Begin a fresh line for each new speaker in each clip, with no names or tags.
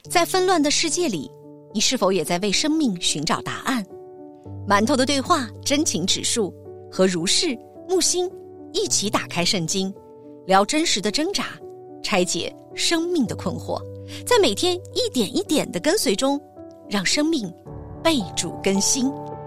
在纷乱的世界里，你是否也在为生命寻找答案？馒头的对话真情指数，和如是、木星一起打开圣经，聊真实的挣扎，拆解生命的困惑，在每天一点一点的跟随中，让生命被主更新。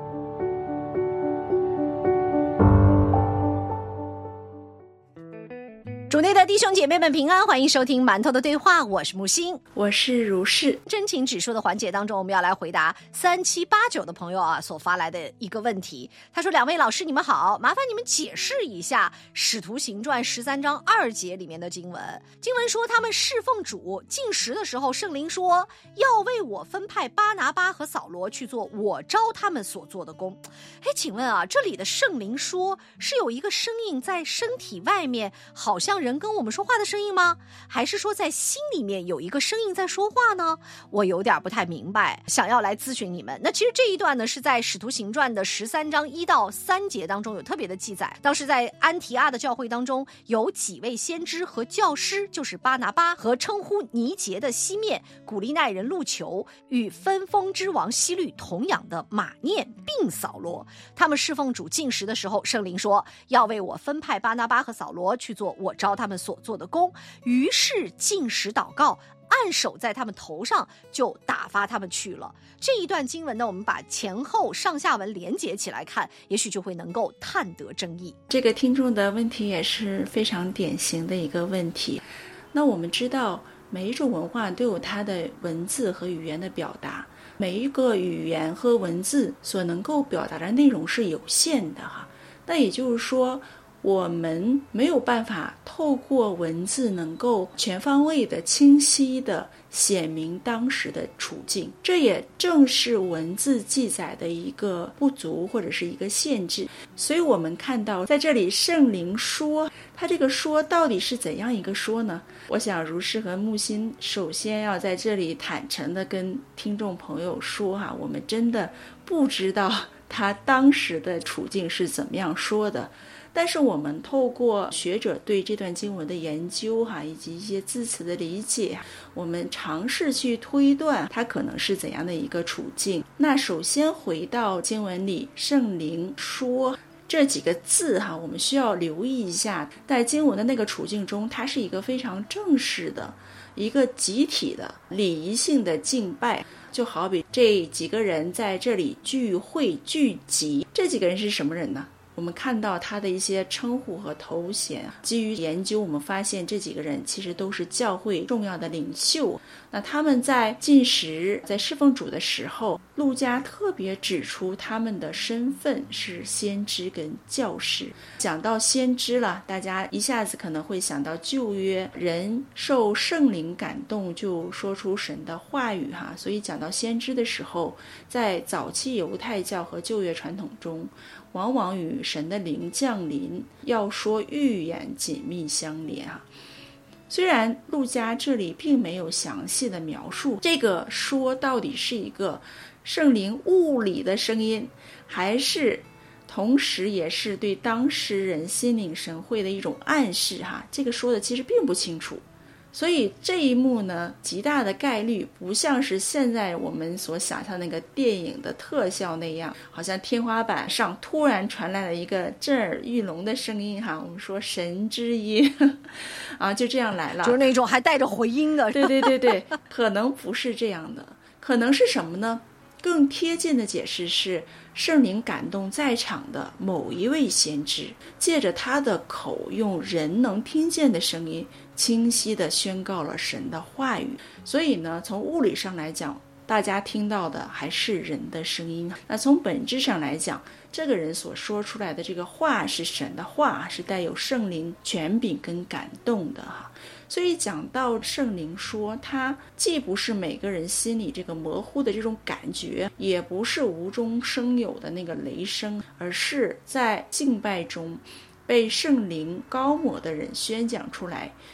主内的弟兄姐妹们平安，欢迎收听馒头的对话，我是木星，
我是如是。
真情指数的环节当中，我们要来回答3789的朋友所发来的一个问题。他说，两位老师你们好，麻烦你们解释一下使徒行传13章2节里面的经文。经文说他们侍奉主禁食的时候，圣灵说要为我分派巴拿巴和扫罗去做我召他们所做的工。请问这里的圣灵说是有一个声音在身体外面，好像人跟我们说话的声音吗？还是说在心里面有一个声音在说话呢？我有点不太明白，想要来咨询你们。那其实这一段呢是在使徒行传的13章1到3节当中有特别的记载。当时在安提阿的教会当中，有几位先知和教师，就是巴拿巴和称呼尼结的西面、古利奈人路求与分封之王希律同养的马念并扫罗，他们侍奉主禁食的时候，圣灵说要为我分派巴拿巴和扫罗去做我召他们所做的工，于是禁食祷告，按手在他们头上，就打发他们去了。这一段经文呢，我们把前后上下文连结起来看，也许就会能够探得真意。
这个听众的问题也是非常典型的一个问题。那我们知道每一种文化都有它的文字和语言的表达，每一个语言和文字所能够表达的内容是有限的那也就是说，我们没有办法透过文字能够全方位的、清晰的显明当时的处境，这也正是文字记载的一个不足或者是一个限制。所以我们看到在这里圣灵说，他这个说到底是怎样一个说呢？我想如是和木心首先要在这里坦诚的跟听众朋友说我们真的不知道他当时的处境是怎么样说的，但是我们透过学者对这段经文的研究以及一些字词的理解，我们尝试去推断它可能是怎样的一个处境。那首先回到经文里圣灵说这几个字我们需要留意一下，在经文的那个处境中，它是一个非常正式的一个集体的礼仪性的敬拜，就好比这几个人在这里聚会聚集。这几个人是什么人呢？我们看到他的一些称呼和头衔，基于研究我们发现这几个人其实都是教会重要的领袖。那他们在禁食在侍奉主的时候，路加特别指出他们的身份是先知跟教士。讲到先知了，大家一下子可能会想到旧约人受圣灵感动就说出神的话语所以讲到先知的时候，在早期犹太教和旧约传统中，往往与神的灵降临要说预言紧密相连虽然路加这里并没有详细的描述这个说到底是一个圣灵物理的声音，还是同时也是对当事人心领神会的一种暗示这个说的其实并不清楚。所以这一幕呢，极大的概率不像是现在我们所想象那个电影的特效那样，好像天花板上突然传来了一个震耳欲聋的声音我们说神之音就这样来了，
就是那种还带着回音的。
对，可能不是这样的，可能是什么呢？更贴近的解释是圣灵感动在场的某一位先知，借着他的口用人能听见的声音清晰地宣告了神的话语。所以呢，从物理上来讲，大家听到的还是人的声音。那从本质上来讲，这个人所说出来的这个话是神的话，是带有圣灵权柄跟感动的所以讲到圣灵说，它既不是每个人心里这个模糊的这种感觉，也不是无中生有的那个雷声，而是在敬拜中被圣灵高抹的人宣讲出来，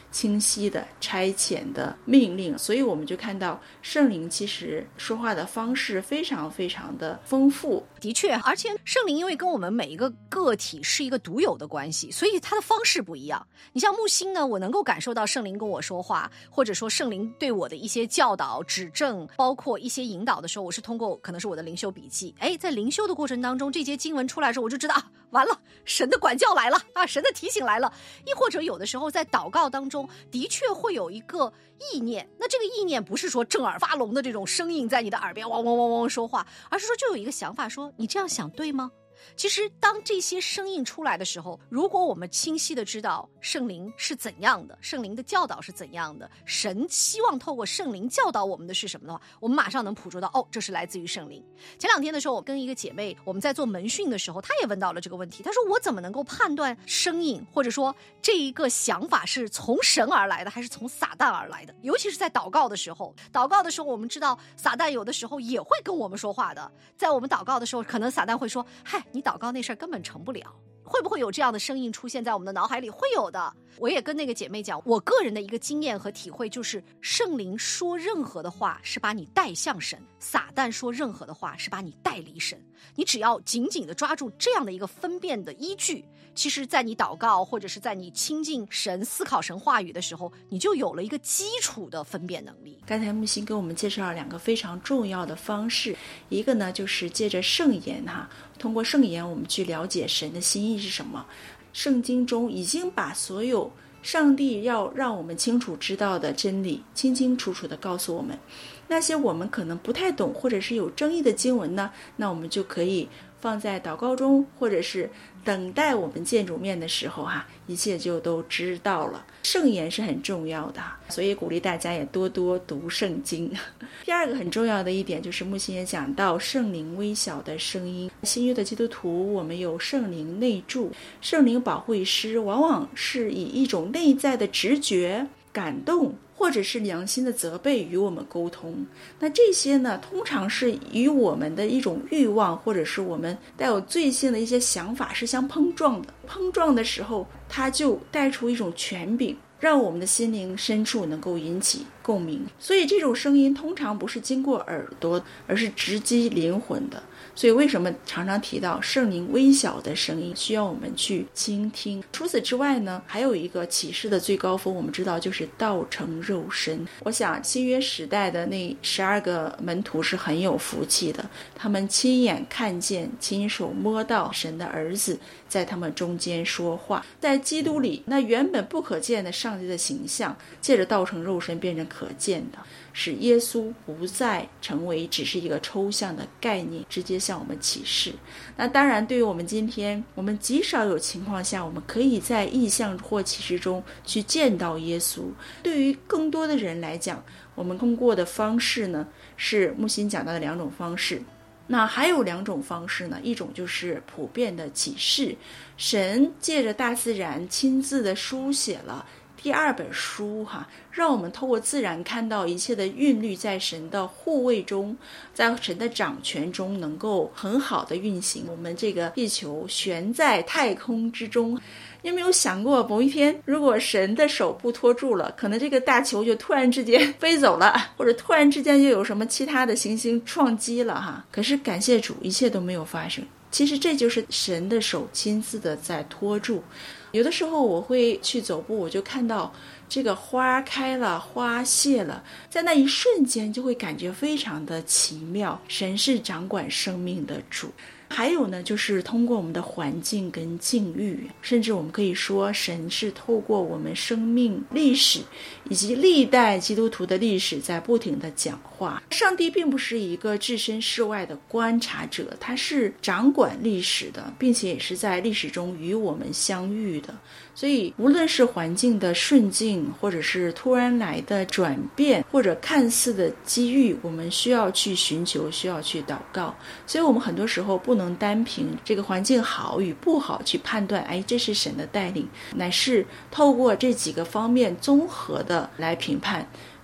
清晰的差遣的命令。所以我们就看到圣灵其实说话的方式非常非常的丰富。
的确，而且圣灵因为跟我们每一个个体是一个独有的关系，所以它的方式不一样。你像木星呢，我能够感受到圣灵跟我说话，或者说圣灵对我的一些教导指正，包括一些引导的时候，我是通过可能是我的灵修笔记。在灵修的过程当中，这节经文出来的时候，我就知道完了，神的管教来了神的提醒来了。亦或者有的时候在祷告当中的确会有一个意念，那这个意念不是说震耳发聋的这种声音在你的耳边汪汪汪汪说话，而是说就有一个想法说，你这样想对吗？其实当这些声音出来的时候，如果我们清晰的知道圣灵是怎样的，圣灵的教导是怎样的，神希望透过圣灵教导我们的是什么的话，我们马上能捕捉到这是来自于圣灵。前2天的时候，我跟一个姐妹我们在做门训的时候，她也问到了这个问题。她说我怎么能够判断声音，或者说这一个想法是从神而来的还是从撒旦而来的？尤其是在祷告的时候，我们知道撒旦有的时候也会跟我们说话的。在我们祷告的时候，可能撒旦会说，嗨，你祷告那事儿根本成不了。会不会有这样的声音出现在我们的脑海里？会有的。我也跟那个姐妹讲，我个人的一个经验和体会就是，圣灵说任何的话是把你带向神，撒旦说任何的话是把你带离神。你只要紧紧地抓住这样的一个分辨的依据，其实在你祷告或者是在你亲近神思考神话语的时候，你就有了一个基础的分辨能力。
刚才木星给我们介绍了2个非常重要的方式，一个呢就是借着圣言通过圣言我们去了解神的心意是什么。圣经中已经把所有上帝要让我们清楚知道的真理清清楚楚地告诉我们。那些我们可能不太懂或者是有争议的经文呢，那我们就可以放在祷告中，或者是等待我们见主面的时候一切就都知道了。圣言是很重要的，所以鼓励大家也多多读圣经。第2个很重要的一点就是木星也讲到圣灵微小的声音。新约的基督徒，我们有圣灵内住，圣灵保惠师往往是以一种内在的直觉、感动或者是良心的责备与我们沟通。那这些呢，通常是与我们的一种欲望或者是我们带有罪性的一些想法是相碰撞的。碰撞的时候，它就带出一种权柄，让我们的心灵深处能够引起共鸣。所以这种声音通常不是经过耳朵，而是直击灵魂的。所以为什么常常提到圣灵微小的声音需要我们去倾听。除此之外呢，还有一个启示的最高峰，我们知道就是道成肉身。我想新约时代的那12个门徒是很有福气的，他们亲眼看见亲手摸到神的儿子在他们中间说话。在基督里，那原本不可见的上帝的形象借着道成肉身变成可见的，使耶稣不再成为只是一个抽象的概念，直接向我们启示。那当然对于我们今天，我们极少有情况下我们可以在异象或启示中去见到耶稣。对于更多的人来讲，我们通过的方式呢，是木星讲到的2种方式。那还有2种方式呢，一种就是普遍的启示，神借着大自然亲自的书写了第2本书让我们透过自然看到一切的韵律在神的护卫中，在神的掌权中能够很好的运行。我们这个地球悬在太空之中，你有没有想过某一天如果神的手不托住了，可能这个大球就突然之间飞走了，或者突然之间就有什么其他的行星撞击了可是感谢主，一切都没有发生。其实这就是神的手亲自的在托住。有的时候我会去走步，我就看到这个花开了，花谢了，在那一瞬间就会感觉非常的奇妙。神是掌管生命的主。还有呢，就是通过我们的环境跟境遇，甚至我们可以说神是透过我们生命历史以及历代基督徒的历史在不停的讲话。上帝并不是一个置身事外的观察者，他是掌管历史的，并且也是在历史中与我们相遇的。所以无论是环境的顺境，或者是突然来的转变，或者看似的机遇，我们需要去寻求，需要去祷告。所以我们很多时候不能单凭这个环境好与不好去判断这是神的带领，乃是透过这几个方面综合的来评判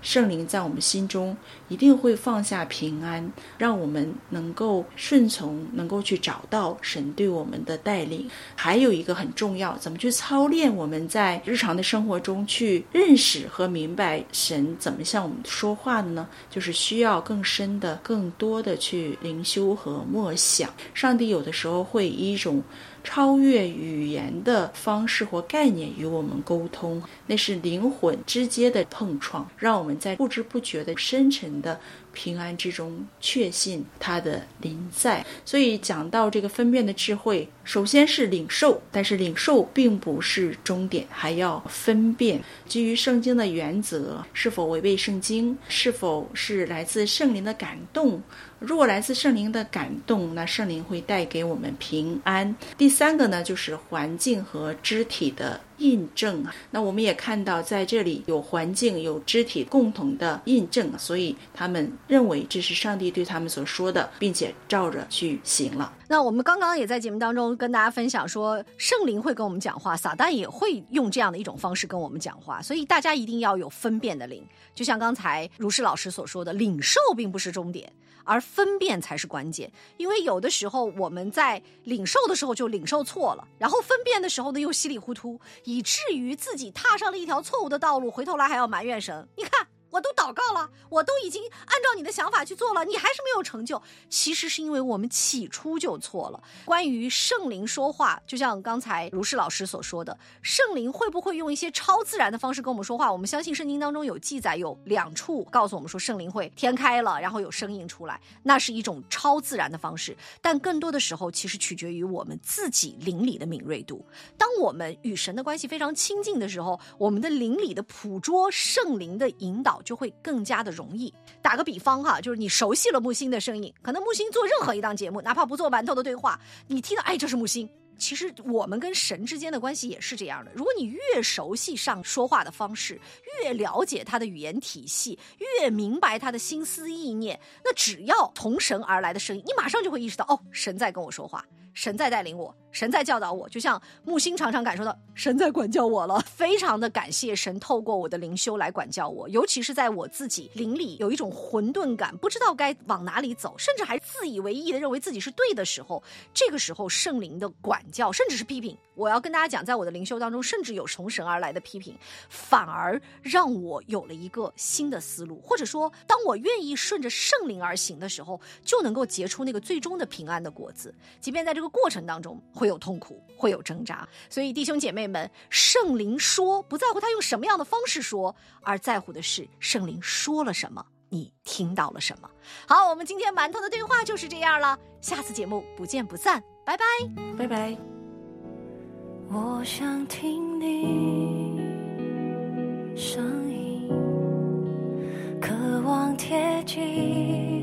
圣灵在我们心中一定会放下平安，让我们能够顺从，能够去找到神对我们的带领。还有一个很重要，怎么去操练我们在日常的生活中去认识和明白神怎么向我们说话的呢？就是需要更深的、更多的去灵修和默想。上帝有的时候会以一种超越语言的方式或概念与我们沟通，那是灵魂之间的碰撞，让我们在不知不觉的深沉的平安之中确信他的临在。所以讲到这个分辨的智慧，首先是领受，但是领受并不是终点，还要分辨基于圣经的原则是否违背圣经，是否是来自圣灵的感动。如果来自圣灵的感动，那圣灵会带给我们平安。第三个呢，就是环境和肢体的印证。那我们也看到在这里有环境有肢体共同的印证，所以他们认为这是上帝对他们所说的，并且照着去行了。
那我们刚刚也在节目当中跟大家分享说，圣灵会跟我们讲话，撒旦也会用这样的一种方式跟我们讲话，所以大家一定要有分辨的灵。就像刚才如是老师所说的，领受并不是终点，而分辨才是关键。因为有的时候我们在领受的时候就领受错了，然后分辨的时候呢又稀里糊涂，以至于自己踏上了一条错误的道路，回头来还要埋怨神。你看我都祷告了，我都已经按照你的想法去做了，你还是没有成就。其实是因为我们起初就错了。关于圣灵说话，就像刚才如是老师所说的，圣灵会不会用一些超自然的方式跟我们说话？我们相信圣经当中有记载，有2处告诉我们说圣灵会天开了，然后有声音出来，那是一种超自然的方式。但更多的时候其实取决于我们自己灵里的敏锐度。当我们与神的关系非常亲近的时候，我们的灵里的捕捉圣灵的引导就会更加的容易。打个比方哈，就是你熟悉了木星的声音，可能木星做任何一档节目，哪怕不做馒头的对话，你听到哎这是木星。其实我们跟神之间的关系也是这样的，如果你越熟悉上说话的方式，越了解他的语言体系，越明白他的心思意念，那只要从神而来的声音，你马上就会意识到，哦，神在跟我说话，神在带领我，神在教导我。就像木星常常感受到神在管教我了，非常的感谢神透过我的灵修来管教我。尤其是在我自己灵里有一种混沌感，不知道该往哪里走，甚至还自以为意的认为自己是对的时候，这个时候圣灵的管教甚至是批评，我要跟大家讲，在我的灵修当中甚至有从神而来的批评，反而让我有了一个新的思路，或者说当我愿意顺着圣灵而行的时候，就能够结出那个最终的平安的果子。即便在这个过程当中会有痛苦，会有挣扎，所以弟兄姐妹们，圣灵说不在乎他用什么样的方式说，而在乎的是圣灵说了什么，你听到了什么。好，我们今天馒头的对话就是这样了，下次节目不见不散，拜拜
拜拜。
我想听你声音，渴望贴近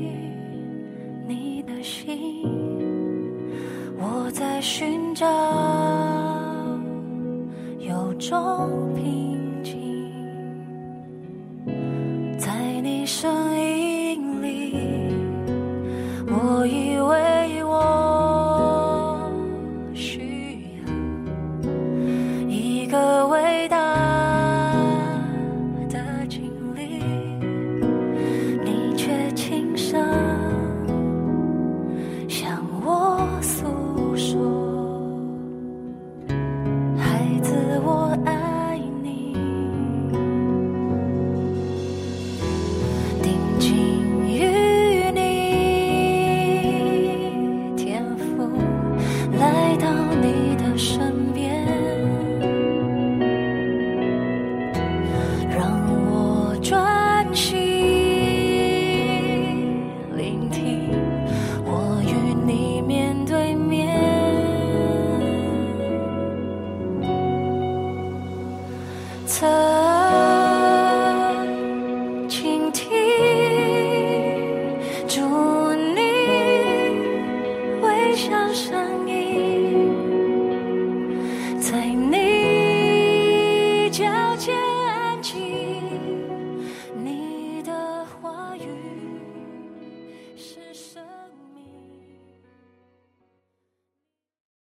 你的心，我在寻找